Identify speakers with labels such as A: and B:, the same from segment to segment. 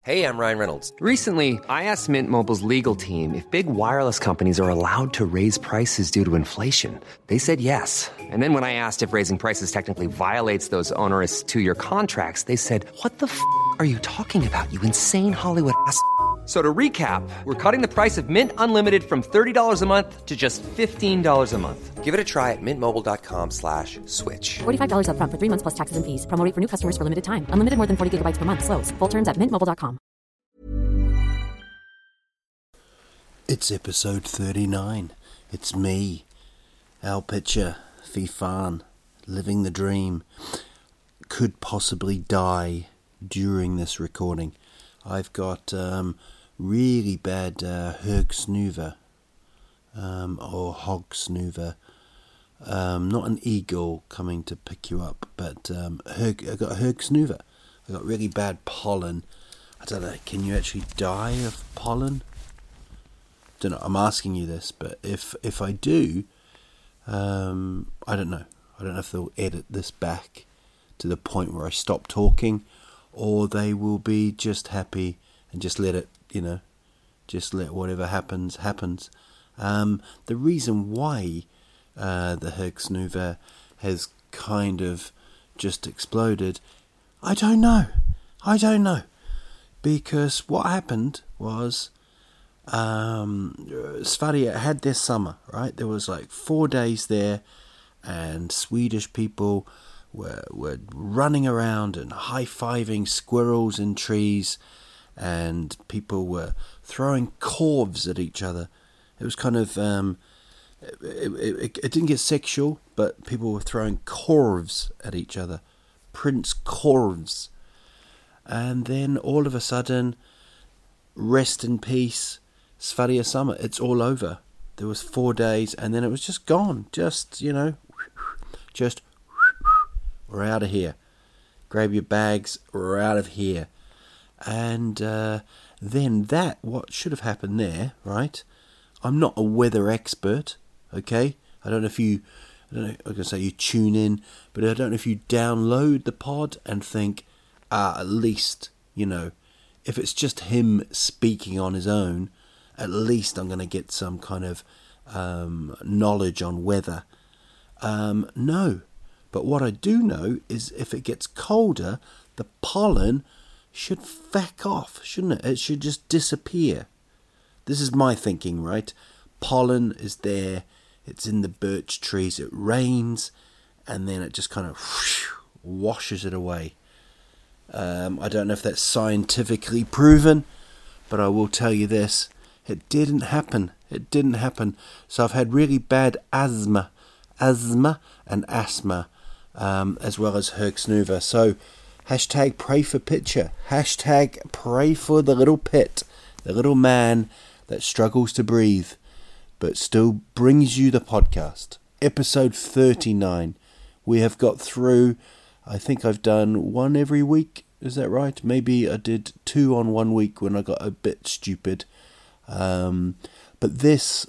A: Hey, I'm Ryan Reynolds.
B: Recently, I asked Mint Mobile's legal team if big wireless companies are allowed to raise prices due to inflation. They said yes. And then when I asked if raising prices technically violates those onerous two-year contracts, they said, "What the f*** are you talking about, you insane Hollywood ass?" So to recap, we're cutting the price of Mint Unlimited from $30 a month to just $15 a month.
A: Give it a try at mintmobile.com/switch.
C: $45 up front for 3 months plus taxes and fees. Promo rate for new customers for limited time. Unlimited more than 40 gigabytes per month. Slows full terms at mintmobile.com.
D: It's episode 39. It's me, Al Pitcher, Fifan, living the dream. Could possibly die during this recording. I've got really bad Hergsnoover, or Hogsnoover. Not an eagle coming to pick you up, but I got Hergsnoover. I got really bad pollen. I don't know, can you actually die of pollen? Don't know, I'm asking you this, but if I do, I don't know. I don't know if they'll edit this back to the point where I stop talking, or they will be just happy and just let it, just let whatever happens. The reason why the Hergsnoover has kind of just exploded, I don't know. Because what happened was, Sverige had their summer, right? There was like 4 days there, and Swedish people were running around and high-fiving squirrels in trees, and people were throwing corvs at each other. It was kind of, it didn't get sexual, but people were throwing corvs at each other. Prince corvs. And then all of a sudden, rest in peace, Sverige summer. It's all over. There was 4 days, and then it was just gone. Just, we're out of here. Grab your bags, we're out of here. And then what should have happened there, right? I'm not a weather expert, okay? I don't know if you tune in, but I don't know if you download the pod and think, at least, if it's just him speaking on his own, at least I'm going to get some kind of knowledge on weather. No. But what I do know is if it gets colder, the pollen should feck off, shouldn't it? It should just disappear. This is my thinking, right? Pollen is there. It's in the birch trees. It rains, and then it just kind of washes it away. I don't know if that's scientifically proven, but I will tell you this. It didn't happen. So I've had really bad asthma and asthma, as well as Hergsnoover. So hashtag pray for Pitcher. Hashtag pray for the little pit, the little man that struggles to breathe, but still brings you the podcast. Episode 39. We have got through, I think I've done one every week. Is that right? Maybe I did 2 on 1 week when I got a bit stupid. But this,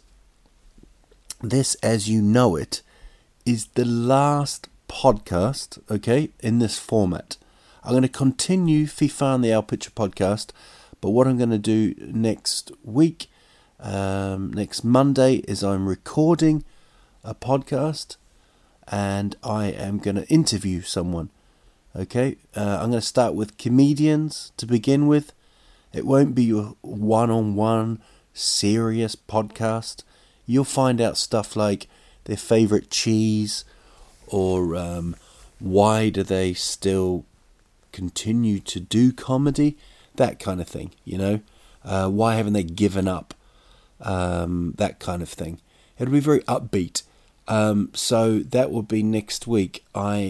D: as you know it, is the last podcast, okay, in this format. I'm going to continue Fifan the Al Pitcher podcast, but what I'm going to do next week, next Monday, is I'm recording a podcast, and I am going to interview someone. Okay, I'm going to start with comedians to begin with. It won't be your one-on-one serious podcast. You'll find out stuff like their favourite cheese, or why do they still continue to do comedy, that kind of thing, why haven't they given up, that kind of thing. It'll be very upbeat. So that will be next week.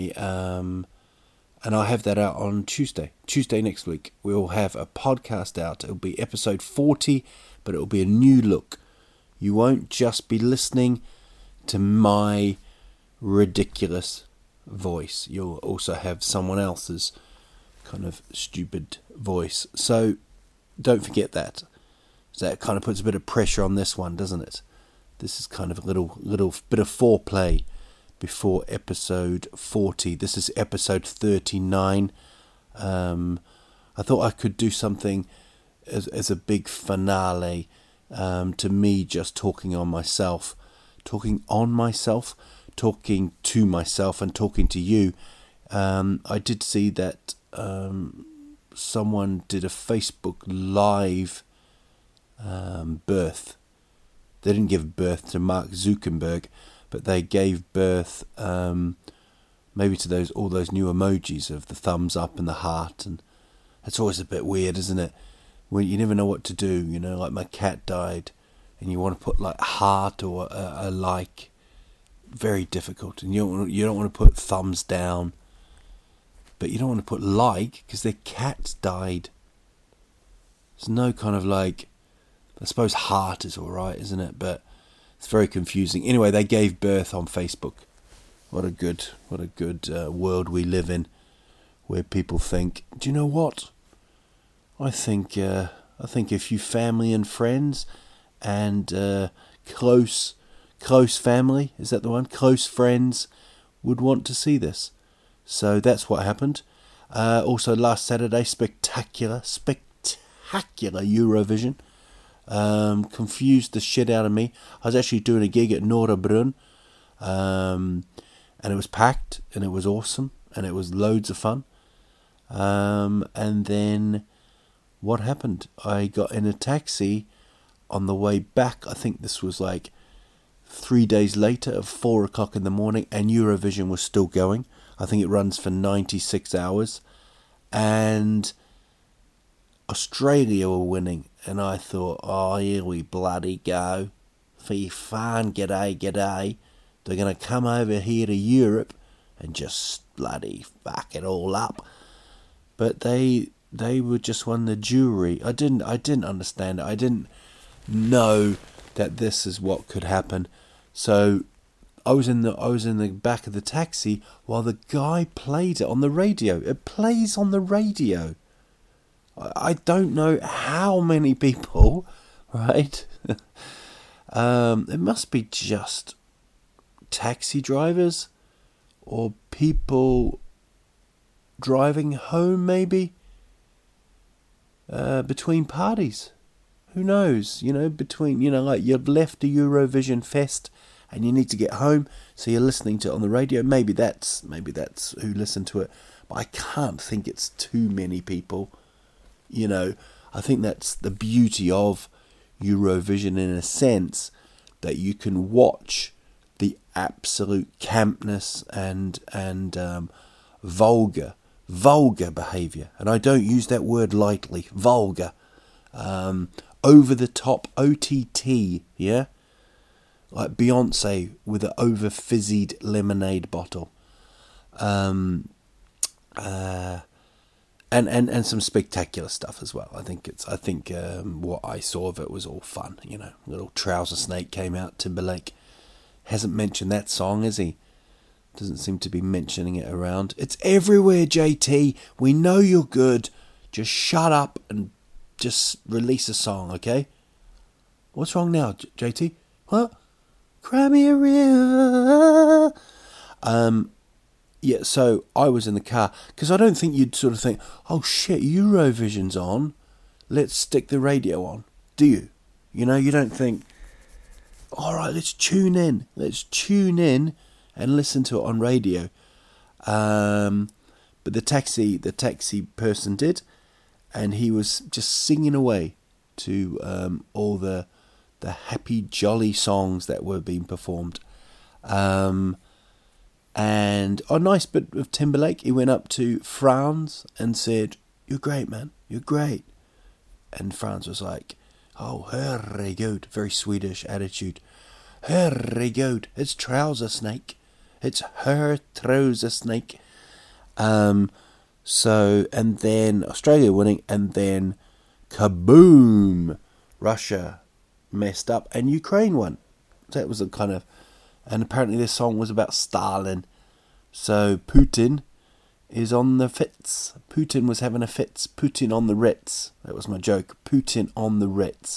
D: And I'll have that out on Tuesday next week. We'll have a podcast out. It'll be episode 40, but it'll be a new look. You won't just be listening to my ridiculous voice. You'll also have someone else's kind of stupid voice. So don't forget that. So that kind of puts a bit of pressure on this one, doesn't it? This is kind of a little bit of foreplay before episode 40. This is episode 39. I thought I could do something as a big finale to me just talking on myself, talking to myself and talking to you. I did see that someone did a Facebook Live birth. They didn't give birth to Mark Zuckerberg, but they gave birth maybe to all those new emojis of the thumbs up and the heart, and it's always a bit weird, isn't it? When you never know what to do, like my cat died, and you want to put like heart or a like. Very difficult, and you don't want to put thumbs down, but you don't want to put like because their cat died. There's no kind of like, I suppose heart is all right, isn't it? But it's very confusing. Anyway, they gave birth on Facebook. What a good world we live in, where people think, do you know what? I think if you family and friends and close family, is that the one? Close friends would want to see this. So that's what happened. Also last Saturday, spectacular Eurovision. Confused the shit out of me. I was actually doing a gig at Norra Brunn, and it was packed, and it was awesome, and it was loads of fun. And then what happened? I got in a taxi on the way back. I think this was like 3 days later at 4 o'clock in the morning, and Eurovision was still going. I think it runs for 96 hours, and Australia were winning, and I thought, oh, here we bloody go. Fee fan, g'day. They're going to come over here to Europe and just bloody fuck it all up. But they were just won the jury. I didn't understand it. I didn't know that this is what could happen. So I was in the back of the taxi while the guy played it on the radio. It plays on the radio. I don't know how many people, right? It must be just taxi drivers or people driving home, maybe, between parties. Who knows? Like you've left the Eurovision Fest and you need to get home, so you're listening to it on the radio. Maybe that's who listened to it, but I can't think it's too many people. I think that's the beauty of Eurovision in a sense, that you can watch the absolute campness and vulgar behaviour, and I don't use that word lightly. Vulgar, over the top OTT, yeah. Like Beyonce with an over fizzied lemonade bottle, and some spectacular stuff as well. I think what I saw of it was all fun. Little Trouser Snake came out. Timberlake hasn't mentioned that song, has he? Doesn't seem to be mentioning it around. It's everywhere, JT. We know you're good. Just shut up and just release a song, okay? What's wrong now, JT? What? Cry me a river. Yeah, so I was in the car, because I don't think you'd sort of think, oh shit, Eurovision's on, let's stick the radio on, do you? You don't think, alright, let's tune in and listen to it on radio. But the taxi person did, and he was just singing away to all the happy, jolly songs that were being performed. And a nice bit of Timberlake, he went up to Franz and said, "You're great, man, you're great." And Franz was like, "Oh, herregud," very Swedish attitude. "Herregud, it's Trouser Snake. It's her Trouser Snake." So, and then Australia winning, and then kaboom, Russia messed up and Ukraine won. So that was a kind of, and apparently this song was about Stalin. So Putin is on the fits. Putin was having a fits. Putin on the Ritz. That was my joke. Putin on the Ritz.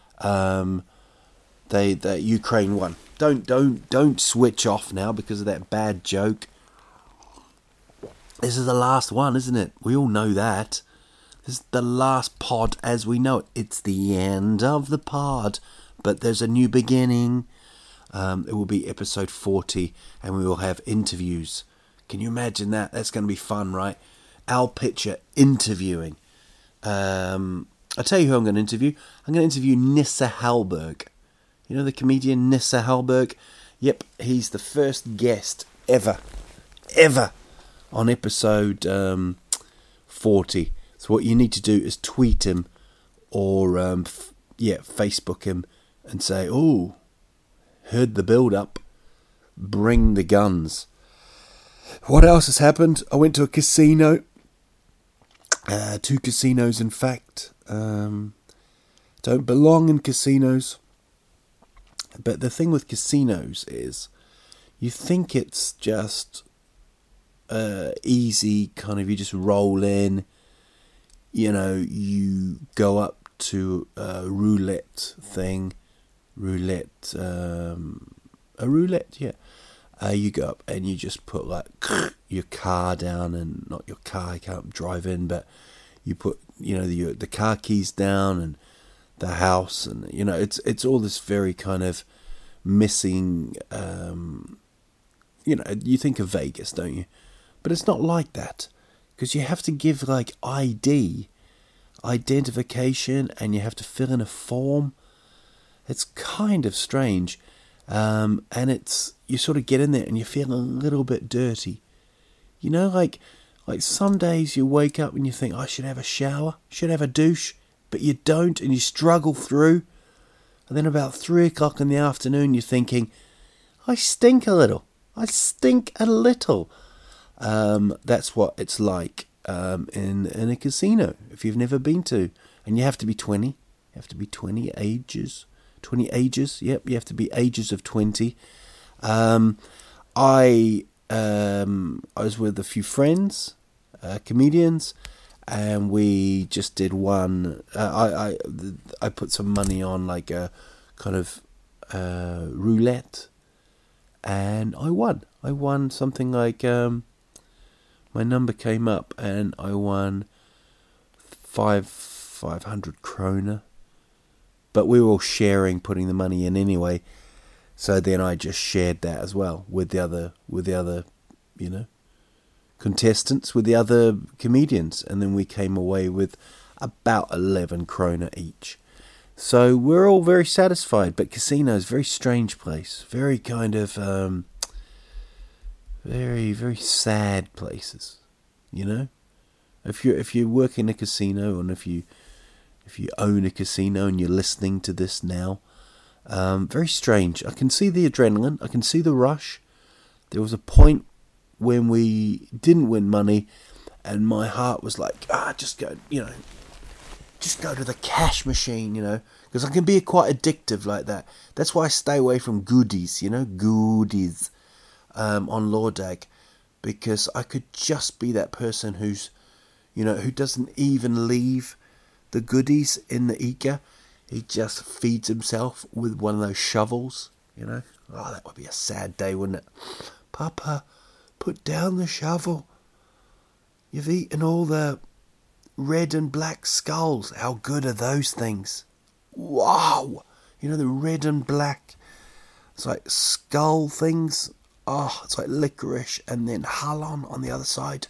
D: They Ukraine won. Don't switch off now because of that bad joke. This is the last one, isn't it? We all know that. This is the last pod as we know it. It's the end of the pod, but there's a new beginning. It will be episode 40, and we will have interviews. Can you imagine that? That's going to be fun, right? Al Pitcher interviewing. I'll tell you who I'm going to interview. I'm going to interview Nisse Hallberg. You know the comedian Nisse Hallberg? Yep, he's the first guest ever on episode 40. So what you need to do is tweet him or Facebook him and say, "Oh, heard the build-up. Bring the guns." What else has happened? I went to a casino. 2 casinos, in fact. Don't belong in casinos. But the thing with casinos is, you think it's just easy, kind of, you just roll in, you know, you go up to a roulette thing, you go up and you just put like your car down, and not your car, you can't drive in, but you put, you know, the car keys down and the house, and you know, it's all this very kind of missing, you know, you think of Vegas, don't you? But it's not like that, because you have to give like identification, and you have to fill in a form. It's kind of strange, and it's, you sort of get in there and you feel a little bit dirty, you know, like some days you wake up and you think, I should have a shower, should have a douche, but you don't, and you struggle through, and then about 3 o'clock in the afternoon you're thinking, I stink a little. That's what it's like in a casino, if you've never been to. And you have to be 20. You have to be 20 ages. Yep, you have to be ages of 20. I was with a few friends, comedians, and we just did one. I put some money on like a kind of roulette, and I won. I won something like, my number came up and I won 500 kroner. But we were all sharing, putting the money in anyway. So then I just shared that as well with the other, you know, contestants, with the other comedians, and then we came away with about 11 kroner each. So we're all very satisfied. But casinos, very strange place, very kind of very, very sad places, you know. If you work in a casino, and if you own a casino and you're listening to this now, very strange. I can see the adrenaline, I can see the rush. There was a point when we didn't win money, and my heart was like, just go to the cash machine, you know, because I can be quite addictive like that. That's why I stay away from goodies, you know, on Lordag, because I could just be that person who's, you know, who doesn't even leave the goodies in the Ika. He just feeds himself with one of those shovels, you know. Oh, that would be a sad day, wouldn't it? Papa, put down the shovel. You've eaten all the red and black skulls. How good are those things? Wow! You know, the red and black, it's like skull things. Oh, it's like licorice and then halon on the other side.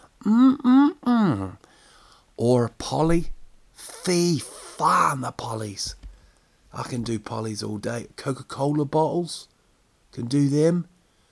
D: Or a polly. Fee fan the pollies. I can do pollies all day. Coca-Cola bottles, can do them.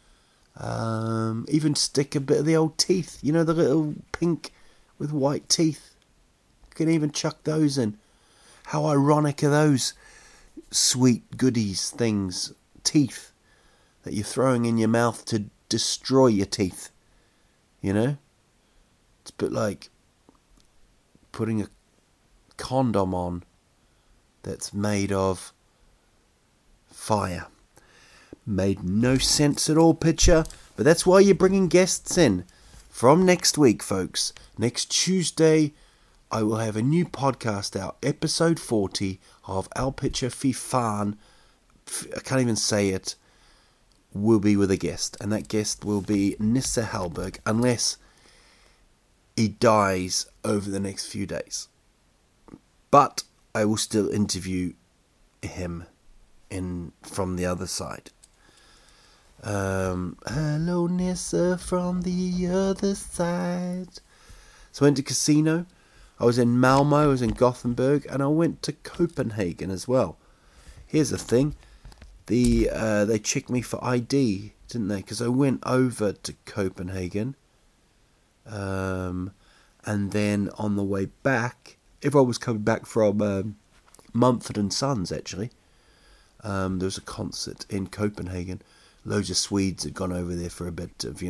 D: Even stick a bit of the old teeth. You know, the little pink with white teeth. Can even chuck those in. How ironic are those sweet goodies things, teeth, that you're throwing in your mouth to destroy your teeth, you know? It's a bit like putting a condom on that's made of fire. Made no sense at all, Pitcher, but that's why you're bringing guests in. From next week, folks, next Tuesday, I will have a new podcast out, episode 40 of Al Pitcher Fifan. I can't even say it. Will be with a guest, and that guest will be Nisse Hallberg, unless he dies over the next few days. But I will still interview him from the other side. Hello, Nissa from the other side. So I went to casino. I was in Malmo, I was in Gothenburg, and I went to Copenhagen as well. Here's the thing. They checked me for ID, didn't they? Because I went over to Copenhagen. And then on the way back, if I was coming back from Mumford & Sons, actually, there was a concert in Copenhagen. Loads of Swedes had gone over there for a bit of,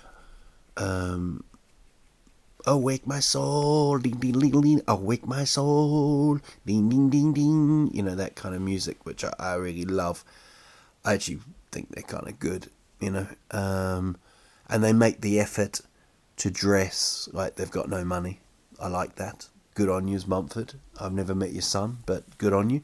D: oh, wake my soul, ding, ding, ding, ding, oh, wake my soul, ding, ding, ding, ding. That kind of music, which I really love. I actually think they're kind of good, and they make the effort to dress like they've got no money. I like that. Good on you, Mumford. I've never met your son, but good on you.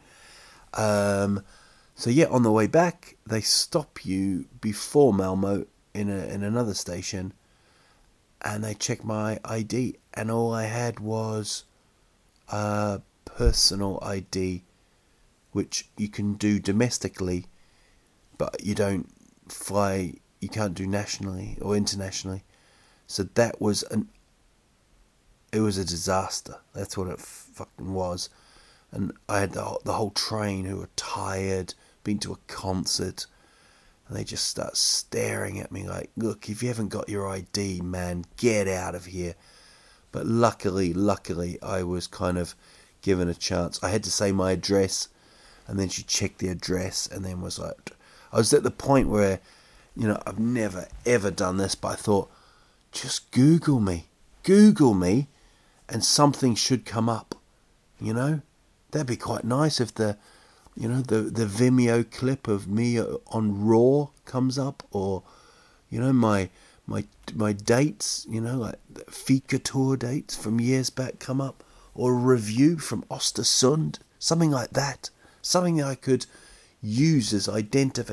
D: So yeah, on the way back, they stop you before Malmo in another station, and they check my ID, and all I had was a personal ID, which you can do domestically, but you don't fly, you can't do nationally or internationally. So that was it was a disaster. That's what it fucking was. And I had the whole train who were tired, been to a concert, and they just start staring at me like, look, if you haven't got your ID, man, get out of here. But luckily, I was kind of given a chance. I had to say my address, and then she checked the address, and then was like, I was at the point where, I've never ever done this, but I thought, just Google me, and something should come up, That'd be quite nice if the Vimeo clip of me on Raw comes up, or, my dates, like the Fika tour dates from years back come up, or a review from Östersund, something like that, something I could use as identification.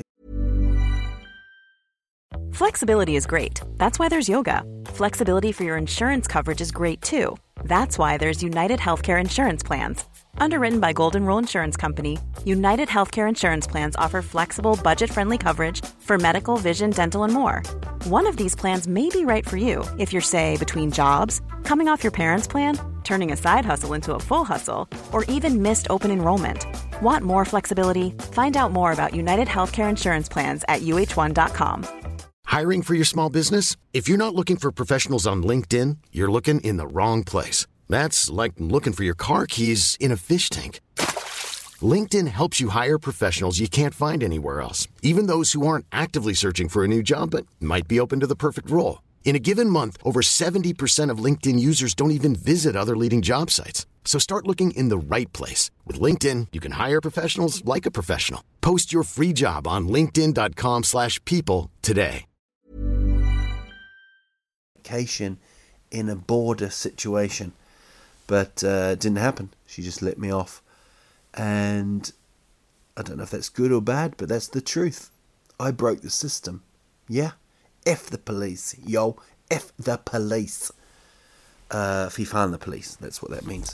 E: Flexibility is great. That's why there's yoga. Flexibility for your insurance coverage is great too. That's why there's United Healthcare Insurance Plans. Underwritten by Golden Rule Insurance Company, United Healthcare Insurance Plans offer flexible, budget-friendly coverage for medical, vision, dental, and more. One of these plans may be right for you if you're, say, between jobs, coming off your parents' plan, turning a side hustle into a full hustle, or even missed open enrollment. Want more flexibility? Find out more about United Healthcare Insurance Plans at uh1.com.
F: Hiring for your small business? If you're not looking for professionals on LinkedIn, you're looking in the wrong place. That's like looking for your car keys in a fish tank. LinkedIn helps you hire professionals you can't find anywhere else, even those who aren't actively searching for a new job but might be open to the perfect role. In a given month, over 70% of LinkedIn users don't even visit other leading job sites. So start looking in the right place. With LinkedIn, you can hire professionals like a professional. Post your free job on linkedin.com/people today.
D: In a border situation, but it didn't happen. She just let me off, and I don't know if that's good or bad, but that's the truth. I broke the system. Yeah, F the police, yo, F the police. Fy fan the police, that's what that means.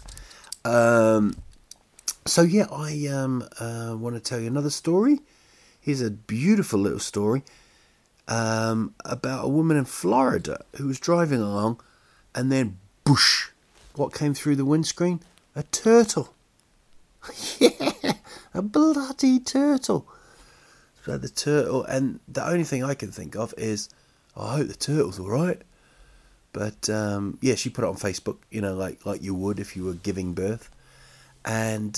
D: So yeah, I want to tell you another story. Here's a beautiful little story about a woman in Florida who was driving along, and then boosh, what came through the windscreen? A turtle. Yeah, a bloody turtle. So the turtle, and the only thing I can think of is, I hope the turtle's all right. But yeah, she put it on Facebook, like you would if you were giving birth, and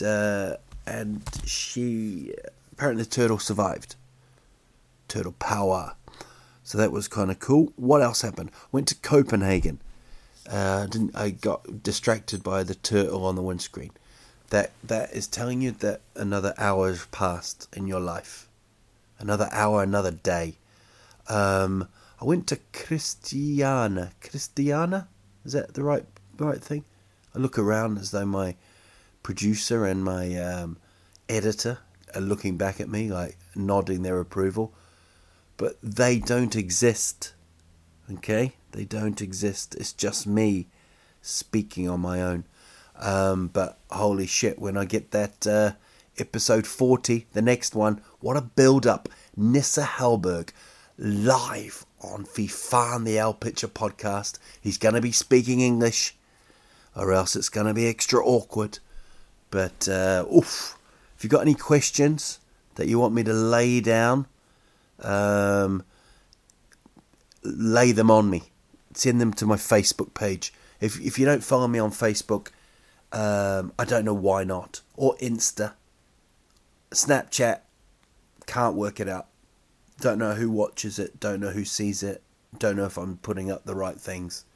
D: she apparently the turtle survived. Turtle power. So that was kind of cool. What else happened? Went to Copenhagen. I got distracted by the turtle on the windscreen. That is telling you that another hour has passed in your life. Another hour, another day. I went to Christiana. Christiana? Is that the right thing? I look around as though my producer and my editor are looking back at me, like nodding their approval. But they don't exist. Okay? They don't exist. It's just me. speaking on my own. But holy shit, when I get that episode 40, the next one, what a build-up. Nissa Hallberg, live on Fifan the Owl Pitcher podcast. He's going to be speaking English, or else it's going to be extra awkward. But, if you've got any questions that you want me to lay down, lay them on me. Send them to my Facebook page. If you don't follow me on Facebook, I don't know why not. Or Insta. Snapchat, can't work it out. Don't know who watches it. Don't know who sees it. Don't know if I'm putting up the right things.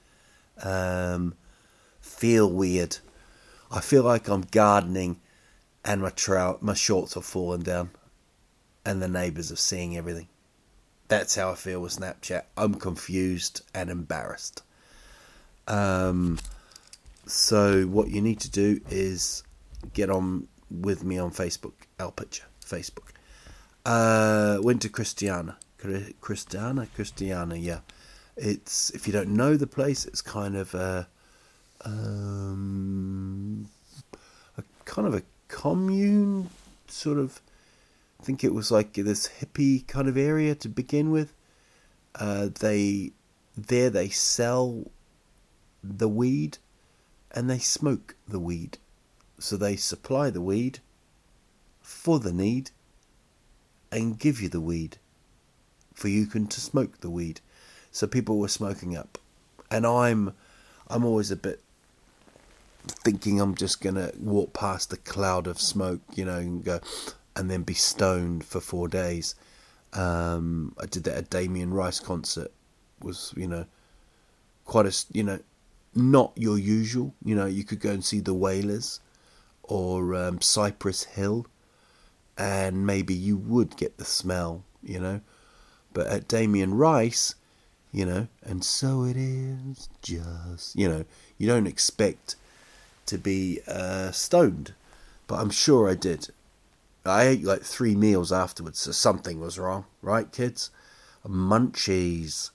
D: Feel weird. I feel like I'm gardening and my shorts are falling down and the neighbours are seeing everything. That's how I feel with Snapchat. I'm confused and embarrassed. So what you need to do is get on with me on Facebook. Owl Pitcher, Facebook. Went to Christiana, yeah. It's, if you don't know the place, it's kind of a commune, sort of. I think it was like this hippie kind of area to begin with. They sell the weed and they smoke the weed. So they supply the weed for the need and give you the weed for you to smoke the weed. So people were smoking up, and I'm always a bit thinking I'm just gonna walk past the cloud of smoke, and go, and then be stoned for 4 days. I did that at Damien Rice concert. Was quite a not your usual. You could go and see the Wailers or Cypress Hill, and maybe you would get the smell, But at Damien Rice, and so it is just, you don't expect to be stoned. But I'm sure I did. I ate like 3 meals afterwards, so something was wrong, right, kids? Munchies.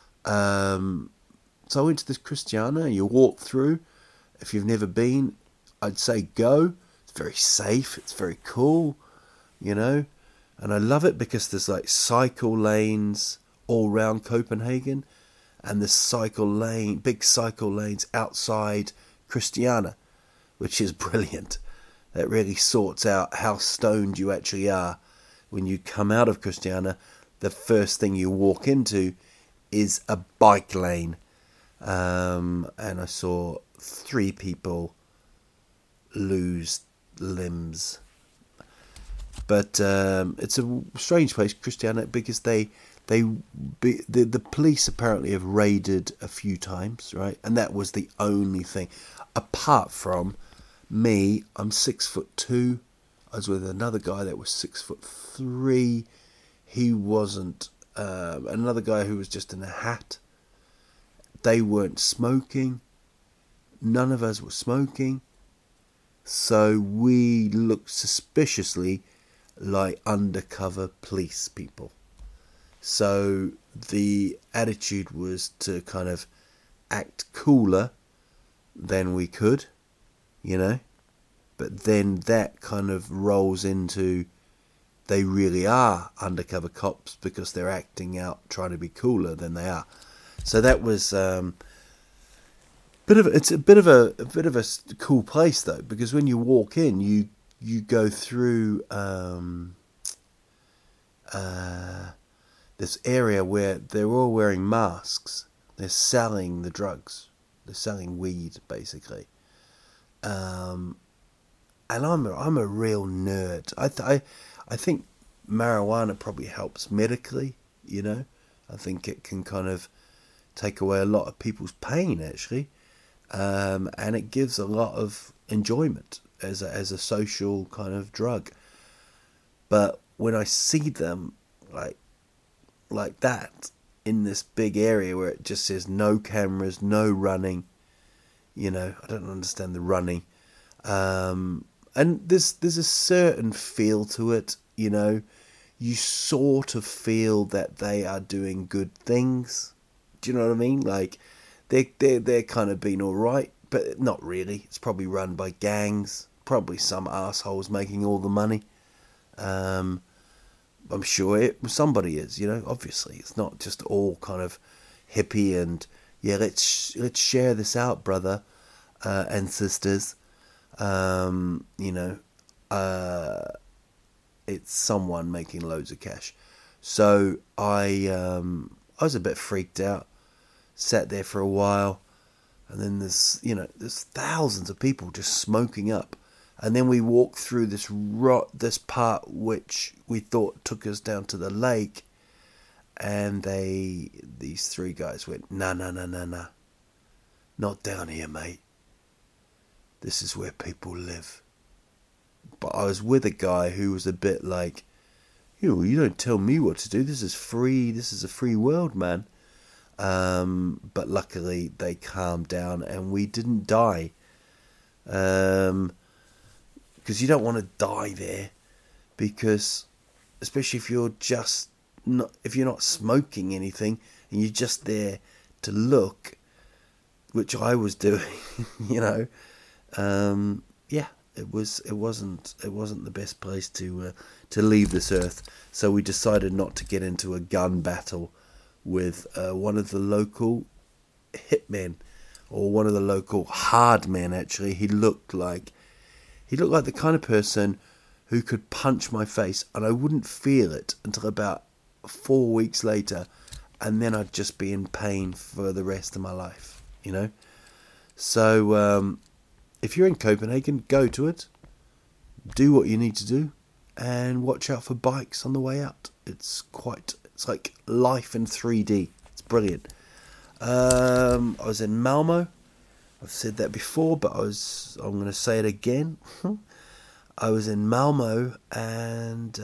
D: So I went to this Christiana. You walk through. If you've never been, I'd say go. It's very safe. It's very cool, and I love it because there's like cycle lanes all around Copenhagen, and the big cycle lanes outside Christiana, which is brilliant. That really sorts out how stoned you actually are. When you come out of Christiana, the first thing you walk into is a bike lane. And I saw 3 people lose limbs. But it's a strange place, Christiana, because the police apparently have raided a few times, right? And that was the only thing. Apart from me, I'm 6'2". I was with another guy that was 6'3". He wasn't. Another guy who was just in a hat. They weren't smoking. None of us were smoking. So we looked suspiciously like undercover police people. So the attitude was to kind of act cooler than we could, But then that kind of rolls into they really are undercover cops because they're acting out, trying to be cooler than they are. So that was it's a bit of a cool place though, because when you walk in, you go through this area where they're all wearing masks. They're selling the drugs. They're selling weed, basically. And I'm a real nerd. I think marijuana probably helps medically. I think it can kind of take away a lot of people's pain, actually, and it gives a lot of enjoyment as a social kind of drug. But when I see them like that in this big area where it just says no cameras, no running, I don't understand the running, and there's a certain feel to it, You sort of feel that they are doing good things. Do you know what I mean? Like they're kind of being all right, but not really. It's probably run by gangs. Probably some assholes making all the money. I'm sure somebody is, obviously. It's not just all kind of hippie and, yeah, let's share this out, brother and sisters. It's someone making loads of cash. So I was a bit freaked out. Sat there for a while, and then there's thousands of people just smoking up. And then we walked through this part which we thought took us down to the lake, and these three guys went, nah, not down here, mate. This is where people live. But I was with a guy who was a bit like, you don't tell me what to do. This is free. This is a free world, man. But luckily they calmed down and we didn't die. Because you don't want to die there. Because especially if you're not smoking anything and you're just there to look, which I was doing, yeah. It wasn't the best place to leave this earth, so we decided not to get into a gun battle with one of the local hitmen, or one of the local hard men. Actually, he looked like the kind of person who could punch my face, and I wouldn't feel it until about 4 weeks later, and then I'd just be in pain for the rest of my life. So. If you're in Copenhagen, go to it, do what you need to do, and watch out for bikes on the way out. It's like life in 3D. It's brilliant. I was in Malmo. I've said that before, but I'm going to say it again. I was in Malmo, and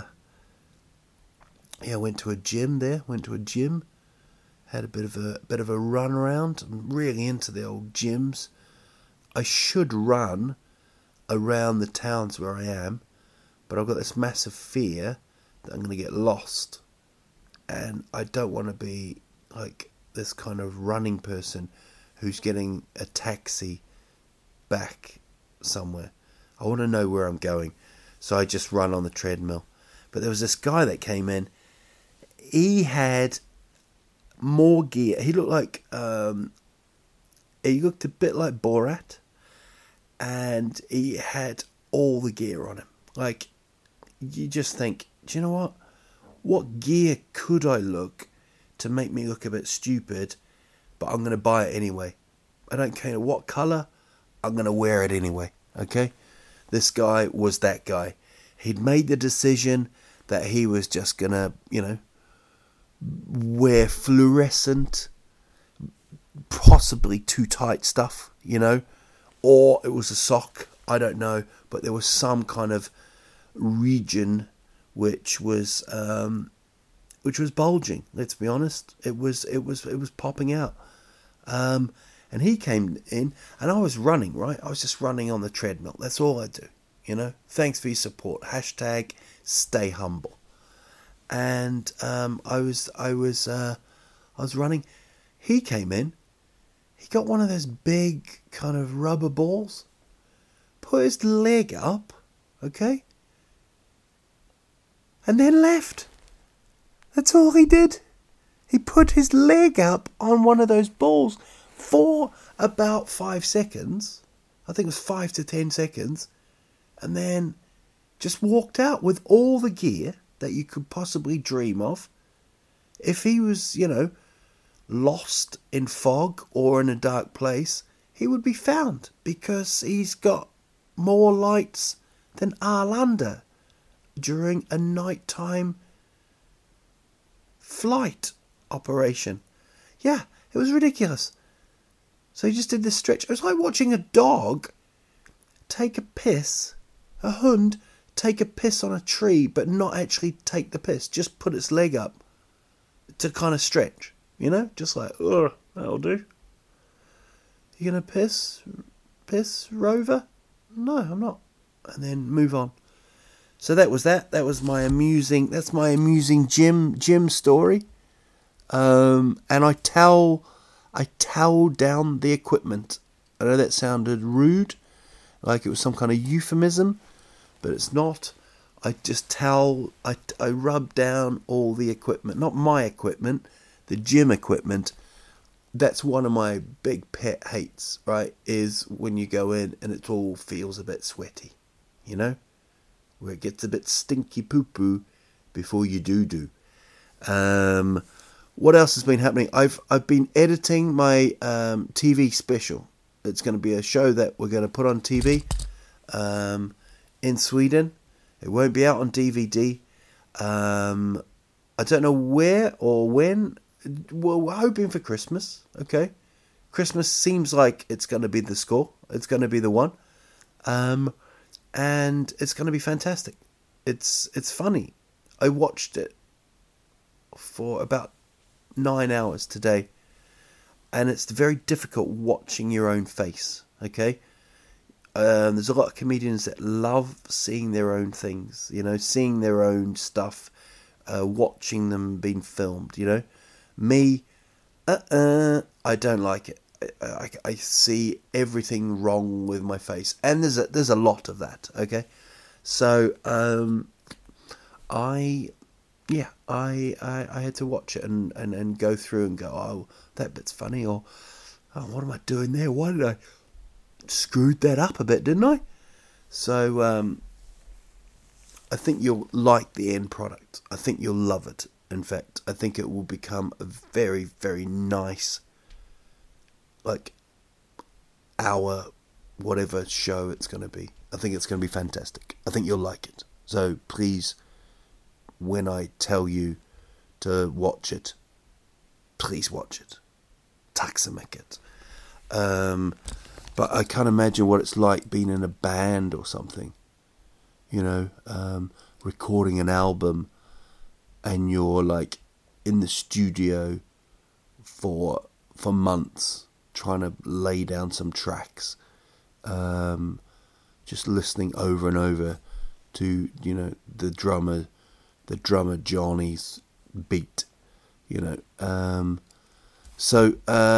D: I went to a gym there. Had a bit of a run around. I'm really into the old gyms. I should run around the towns where I am, but I've got this massive fear that I'm going to get lost. And I don't want to be like this kind of running person who's getting a taxi back somewhere. I want to know where I'm going. So I just run on the treadmill. But there was this guy that came in. He had more gear. He looked like... he looked a bit like Borat. And he had all the gear on him. Like, you just think, do you know what? What gear could I look to make me look a bit stupid, but I'm going to buy it anyway. I don't care what colour, I'm going to wear it anyway, okay? This guy was that guy. He'd made the decision that he was just going to, wear fluorescent, possibly too tight stuff, or it was a sock, I don't know, but there was some kind of region which was bulging. Let's be honest, it was popping out, and he came in, and I was running. Right, I was just running on the treadmill. That's all I do, Thanks for your support. #stay humble. And I was running. He came in. He got one of those big kind of rubber balls, put his leg up, okay, and then left. That's all he did. He put his leg up on one of those balls for about 5 seconds. I think it was 5 to 10 seconds. And then just walked out with all the gear that you could possibly dream of. If he was, lost in fog or in a dark place, he would be found because he's got more lights than Arlander during a nighttime flight operation. Yeah, it was ridiculous. So he just did this stretch. It was like watching a dog take a piss, a hund take a piss on a tree, but not actually take the piss, just put its leg up to kind of stretch. Just like, that'll do. You gonna piss, Rover? No, I'm not. And then move on. So that was that. That was my amusing. That's my amusing gym story. And I towel down the equipment I know that sounded rude, like it was some kind of euphemism, but it's not. I just I rub down all the equipment, not my equipment, the gym equipment. That's one of my big pet hates, right, is when you go in and it all feels a bit sweaty, you know, where it gets a bit stinky poo-poo before you do. What else has been happening? I've been editing my TV special. It's going to be a show that we're going to put on TV in Sweden. It won't be out on DVD. I don't know where or when. Well, we're hoping for Christmas. Okay, Christmas seems like it's going to be the score. It's going to be the one, and it's going to be fantastic. It's funny. I watched it for about 9 hours today, and it's very difficult watching your own face. Okay, there's a lot of comedians that love seeing their own things, you know, seeing their own stuff, watching them being filmed, you know. Me, I don't like it. I see everything wrong with my face, and there's a lot of that. Okay, so I had to watch it and go through and go, oh, that bit's funny, or oh, what am I doing there? Why did I screwed that up a bit, didn't I? So I think you'll like the end product. I think you'll love it. In fact, I think it will become a very, very nice, like, hour, whatever show it's going to be. I think it's going to be fantastic. I think you'll like it. So please, when I tell you to watch it, please watch it. Tack så mycket. But I can't imagine what it's like being in a band or something. You know, recording an album, and you're like in the studio for months trying to lay down some tracks, just listening over and over to, you know, the drummer Johnny's beat, you know. So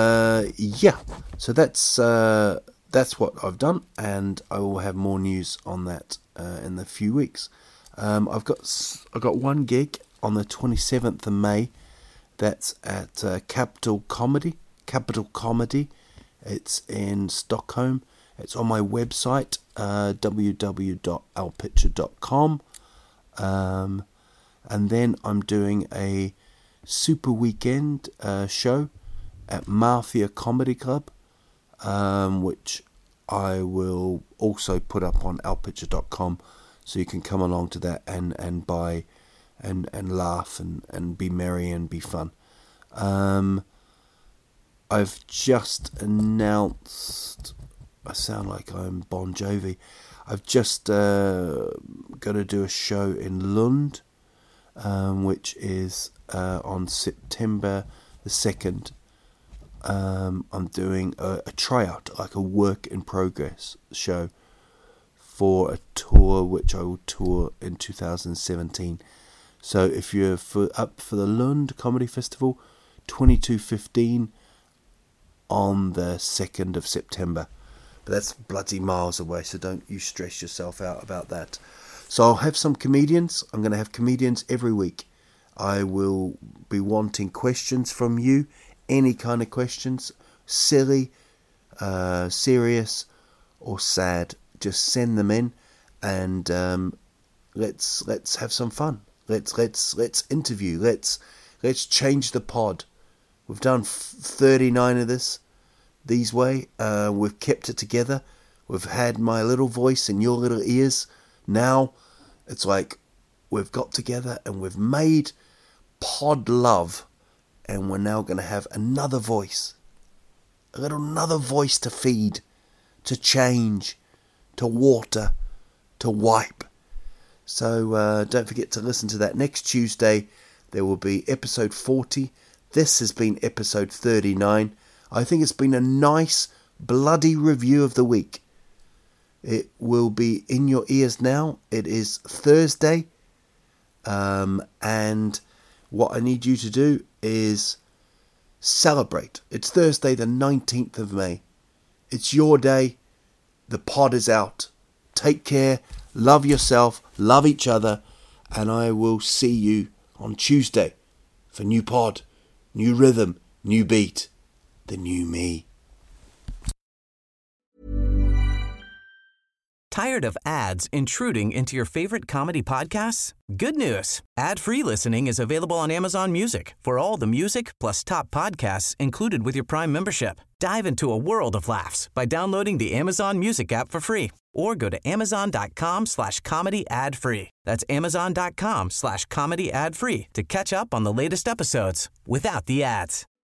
D: that's what I've done, and I will have more news on that in a few weeks. I've got one gig on the 27th of May. That's at Capital Comedy. It's in Stockholm. It's on my website, www.alpitcher.com. And then I'm doing a super weekend show at Mafia Comedy Club, which I will also put up on alpitcher.com, so you can come along to that and buy and laugh and be merry and be fun. I've just announced, I sound like I'm Bon Jovi, I've just got to do a show in Lund, which is on September the 2nd. I'm doing a tryout, like a work in progress show for a tour which I will tour in 2017. So if you're up for the Lund Comedy Festival, 22:15 on the 2nd of September. But that's bloody miles away, so don't you stress yourself out about that. So I'll have some comedians. I'm going to have comedians every week. I will be wanting questions from you, any kind of questions, silly, serious, or sad. Just send them in, and let's have some fun. Let's interview. Let's change the pod. We've done 39 of these way. We've kept it together. We've had my little voice in your little ears. Now it's like we've got together and we've made pod love, and we're now going to have another voice, another voice to feed, to change, to water, to wipe. So don't forget to listen to that. Next Tuesday there will be episode 40. This has been episode 39. I think it's been a nice bloody review of the week. It will be in your ears now. It is Thursday, and what I need you to do is celebrate. It's Thursday the 19th of May. It's your day. The pod is out. Take care. Love yourself. Love each other. And I will see you on Tuesday for new pod, new rhythm, new beat, the new me.
G: Tired of ads intruding into your favorite comedy podcasts? Good news. Ad-free listening is available on Amazon Music for all the music plus top podcasts included with your Prime membership. Dive into a world of laughs by downloading the Amazon Music app for free or go to amazon.com/comedy ad-free. That's amazon.com/comedy ad-free to catch up on the latest episodes without the ads.